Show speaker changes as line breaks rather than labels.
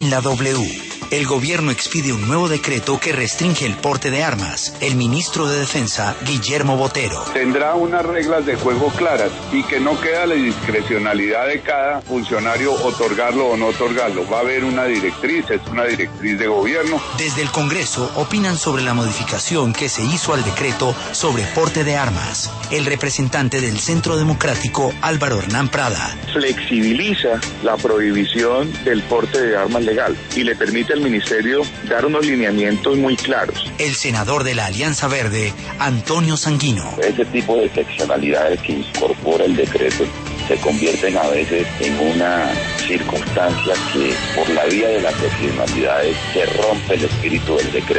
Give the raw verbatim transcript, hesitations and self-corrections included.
La W. El gobierno expide un nuevo decreto que restringe el porte de armas. El ministro de Defensa, Guillermo Botero.
Tendrá unas reglas de juego claras y que no queda la discrecionalidad de cada funcionario otorgarlo o no otorgarlo. Va a haber una directriz, es una directriz de gobierno.
Desde el Congreso opinan sobre la modificación que se hizo al decreto sobre porte de armas. El representante del Centro Democrático, Álvaro Hernán Prada.
Flexibiliza la prohibición del porte de armas legal y le permite al Ministerio dar unos lineamientos muy claros.
El senador de la Alianza Verde, Antonio Sanguino.
Ese tipo de excepcionalidades que incorpora el decreto se convierten a veces en una circunstancia que por la vía de las excepcionalidades se rompe el espíritu del decreto.